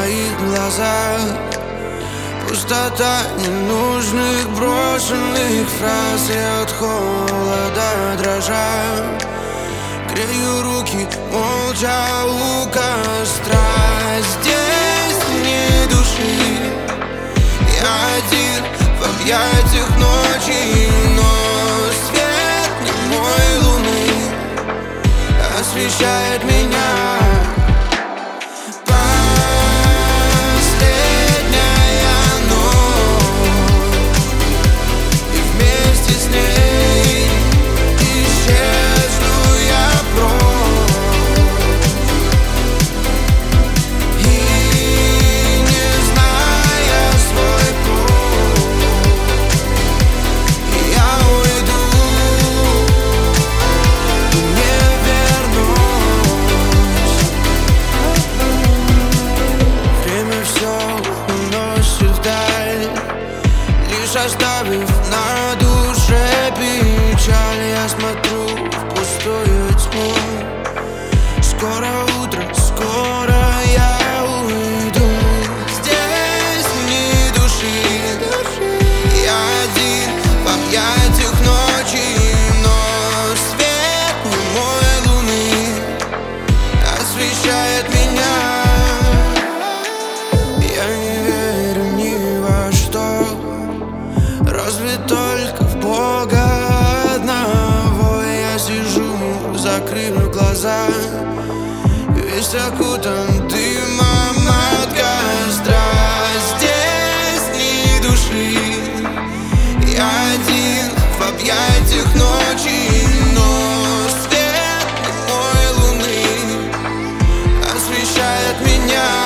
твоих глазах пустота ненужных брошенных фраз. Я от холода дрожа грею руки молча у костра. Здесь ни души, я один в объятиях ночи, но свет немой луны освещает меня. Оставив на душе печаль, я смотрю в пустую тьму. Скоро утро, скоро я уйду. Здесь ни души, я один в объятиях ночи, но свет немой луны освещает меня. Я не верю ни во что, разве только в Бога одного. Я сижу, закрыв глаза, весь окутан дымом от костра. Здесь ни души, я один в объятиях ночи, но свет немой луны освещает меня.